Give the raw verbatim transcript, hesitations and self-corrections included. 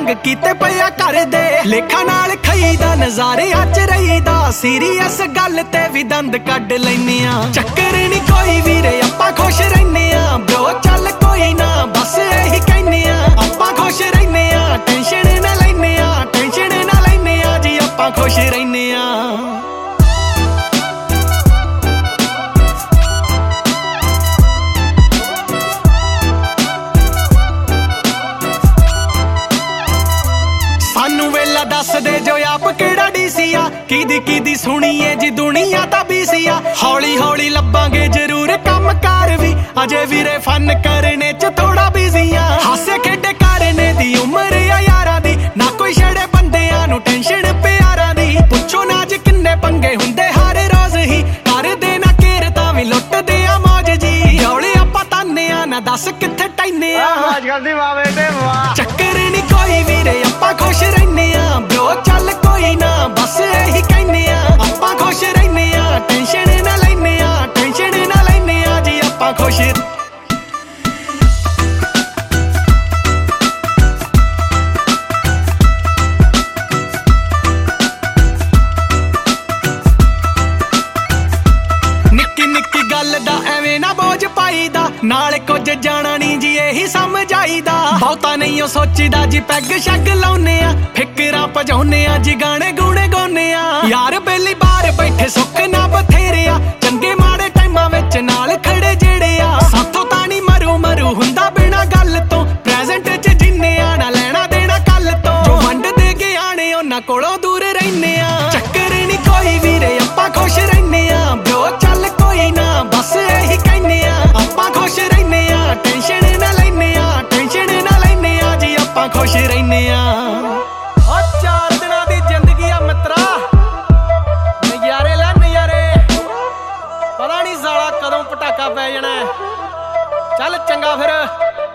ਤੰਗ ਕੀਤੇ ਪਿਆ ਕਰਦੇ ਲੇਖਾਂ ਨਾਲ ਖਈਦਾ ਨਜ਼ਾਰੇ ਅੱਜ ਰਹੀਦਾ ਸੀਰੀਅਸ ਗੱਲ ਤੇ ਵੀ ਦੰਦ ਕੱਢ ਲੈਨੇ ਆ ਚੱਕਰ ਨੀ ਕੋਈ ਵੀਰੇ ਆਪਾਂ ਖੁਸ਼ ਰਹਿੰਦੇ ਆ ਬ్రో ਚੱਲ ਕੋਈ ਨਾ ਬਸ ਇਹੀ ਕਹਿੰਨੇ ਆ ਆਪਾਂ ਖੁਸ਼ ਰਹਿੰਦੇ ਆ ਟੈਨਸ਼ਨ ਨਾ ਲੈਨੇ ਆ ਟੈਨਸ਼ਨ ਨਾ ਲੈਨੇ ਆ ਜੀ ਆਪਾਂ ਖੁਸ਼ ਰਹਿੰਦੇ ਆ ਸਾਨੂੰ ਵੇਲਾ ਦੱਸ ਦੇ ਜੋ ਆਪ ਕਿਹੜਾ ਡੀਸੀ ਆ ਕਿਦੀ ਕਿਦੀ ਸੁਣੀਏ ਜੀ ਦੁਨੀਆ ਤਾਂ ਬੀਸੀ ਆ ਹੌਲੀ ਹੌਲੀ ਲੱਭਾਂਗੇ ਜ਼ਰੂਰ ਕੰਮ ਕਾਰ ਵੀ ਅਜੇ ਵੀਰੇ ਫਨ ਕਰਨੇ ਚ ਥੋੜਾ ਬਿਜ਼ੀ ਆ ਹਾਸੇ ਖੇਡੇ ਕਰਨੇ ਦੀ ਉਮਰ ਆ ਯਾਰਾਂ ਦੀ ਨਾ ਕੋਈ ਛੜੇ ਬੰਦਿਆਂ ਨੂੰ ਟੈਨਸ਼ਨ ਪਿਆਰਾਂ ਦੀ ਪੁੱਛੋ ਨਾ ਅੱਜ ਕਿੰਨੇ ਪੰਗੇ ਹੁੰਦੇ ਹਰ ਰੋਜ਼ ਹੀ ਕਰਦੇ ਨਾ ਕੇਰ ਤਾਂ ਵੀ ਲੁੱਟਦੇ ਆ ਮੌਜ ਜੀ ਹੌਲੀ ਆਪਾਂ ਤਾਨੇ ਆ ਨਾ ਦੱਸ ਕਿੱਥੇ ਟੈਨੇ ਆ ਅੱਜ ਕੱਲ ਦੀ ਵਾਵੇ ਤੇ ਵਾਹ ਚੱਕਰ ਨੀ ਕੋਈ ਵੀਰੇ ਆਪਾਂ ਖੁਸ਼ ਰਹਿੰਦੇ ਆ ਬ్రో ਚੱਲ ਕੋਈ ਨਾ ਬਸ ਇਹੀ ਕਹਿੰਨੇ ਆ ਆਪਾਂ ਖੁਸ਼ ਰਹਿੰਦੇ ਆ ਟੈਨਸ਼ਨ ਨਾ ਲੈਨੇ ਆ ਟੈਨਸ਼ਨ ਨਾ ਲੈਨੇ ਆ ਜੀ ਆਪਾਂ ਖੁਸ਼ ਨਿੱਕੀ ਨਿੱਕੀ ਗੱਲ ਦਾ ਐਵੇਂ ਨਾ ਬੋਝ ਪਾਈਦਾ ਨਾਲ ਕੁਝ ਜਾਣਾ ਨੀ ਜੀ ਇਹੀ ਸਮਝਾਈਦਾ ਬਹੁਤਾ ਨਹੀਂ ਉਹ ਸੋਚੀਦਾ ਜੀ ਪੈਗ ਸ਼ੱਗ ਲਾਉਨੇ ਆ ਫਿਕਰਾਂ ਭਜਾਉਨੇ ਆ ਜੀ ਗਾਣੇ ਗੂਣੇ ਗਾਉਨੇ ਆ ਯਾਰ ਬੇਲੀ ਬਾਹਰ ਬੈਠੇ ਸੁੱਖ ਨਾ ਬਥੇਰੇ ਆ ਚੰਗੇ ਮਾੜੇ ਟਾਈਮਾਂ ਵਿੱਚ ਨਾਲ ਖੜੇ ਜਿਹੜੇ ਆ ਸਾਥੋਂ ਤਾਂ ਨਹੀਂ ਮਰੂ ਮਰੂ ਹੁੰਦਾ ਬਿਨਾ ਗੱਲ ਤੋਂ ਪ੍ਰੈਜ਼ੈਂਟ ਚ ਜਿੰਨੇ ਆ ਨਾ ਲੈਣਾ ਦੇਣਾ ਕੱਲ ਤੋਂ ਜੋ ਵੰਡਦੇ ਗਿਆਣੇ ਉਹਨਾਂ ਕੋਲੋਂ ਦੂਰ ਰਹਿੰਦੇ ਆ ਚੱਕਰ ਨੀ ਕੋਈ ਵੀਰੇ ਆਪਾਂ ਖੁਸ਼ ਰਹਿੰਦੇ ਆ ਬ్రో ਚੱਲ ਕੋਈ ਨਾ ਬਸ ਇਹੀ ਕਹਿੰਨੇ ਆ ਆਪਾਂ ਖੁਸ਼ ਰਹਿੰਦੇ ਆ ਟੈਨਸ਼ਨ ਨਾ ਲੈਨੇ ਆ ਟੈਨਸ਼ਨ ਨਾ ਲੈਨੇ ਆ ਜੀ ਆਪਾਂ ਖੁਸ਼ ਰਹਿੰਦੇ ਆ ਓ ਚਾਰ ਦਿਨਾਂ ਦੀ ਜ਼ਿੰਦਗੀ ਆ ਮਿੱਤਰਾ ਨਜ਼ਾਰੇ ਲੈ ਨਜ਼ਾਰੇ ਪਤਾ ਨਹੀਂ ਸਾਲਾ ਕਦੋਂ ਪਟਾਕਾ ਪੈ ਜਾਣਾ ਚੱਲ ਚੰਗਾ ਫਿਰ।